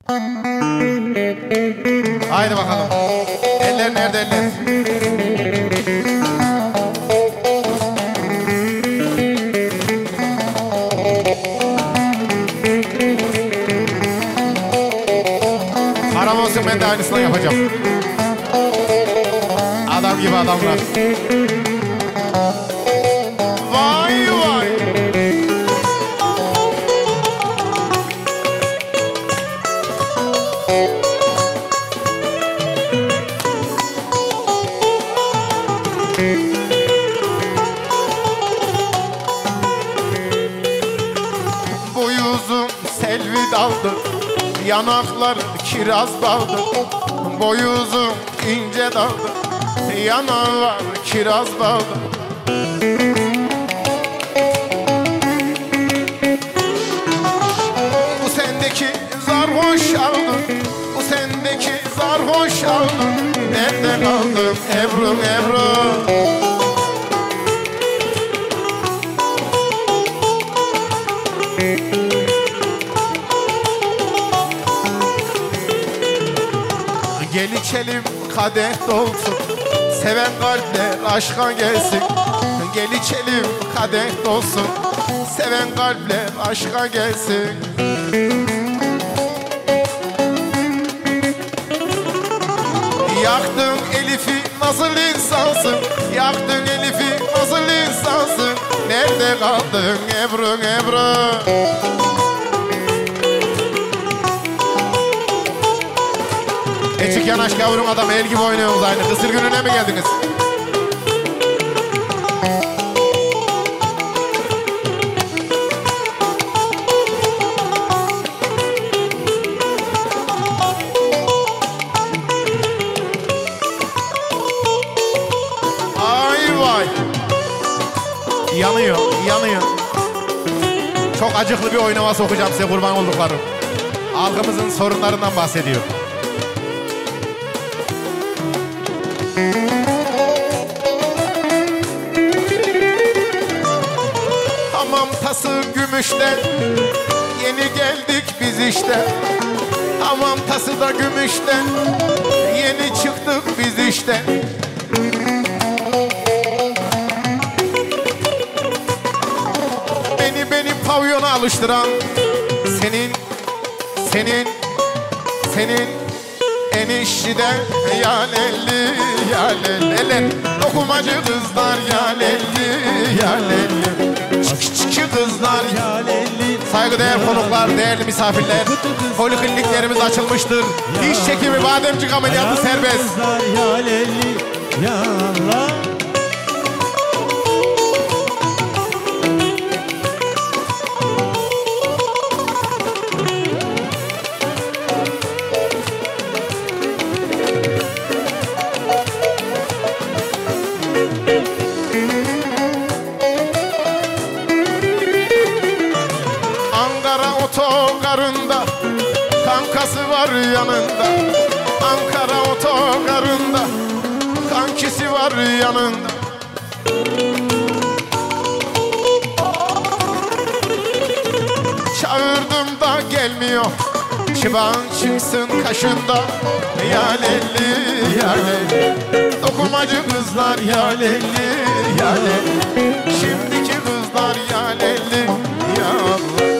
Haydi bakalım. Eller nerede eller? Haram olsun, ben de aynısını yapacağım. Adam gibi adamlar. Vay vay. Boyu uzun selvi daldı, yanaklar kiraz baldı. Boyu uzun ince daldı, yanaklar kiraz baldı. Bu sendeki zarhoş aldı, bu sendeki zarhoş aldı. Nerede kaldın Ebru Ebru? Gel içelim kadeh dolsun, seven kalpler aşka gelsin. Gel içelim kadeh dolsun, seven kalpler aşka gelsin. Yaktın Elif'i nasıl insansın, yaktın Elif'i nasıl insansın. Nerede kaldın Ebru Ebru? Eçik yanaş gavurun adam, el gibi oynuyorsunuz aynı. Kısır gününe mi geldiniz? Ay vay. Yanıyor, yanıyor. Çok acıklı bir oynama sokacağım size kurban olduklarım. Halkımızın sorunlarından bahsediyor. Hamam tası gümüşten, yeni geldik biz işte. Hamam tası da gümüşten, yeni çıktık biz işte. Beni pavyona alıştıran senin enişten ya lelli ya lelli. Dokumacı kızlar ya lelli ya lelli. Çıkçı kızlar ya lelli. Saygıdeğer konuklar, değerli misafirler, polikliniklerimiz açılmıştır. Diş çekimi, bademcik ameliyatı serbest. Ya lelli ya Allah. Otogarında kankası var yanında. Ankara otogarında kankisi var yanında. Çağırdım da gelmiyor, çıban çıksın kaşında. Ya lelli ya lelli. Dokumacı kızlar ya lelli ya lelli. Şimdiki kızlar ya lelli ya Allah.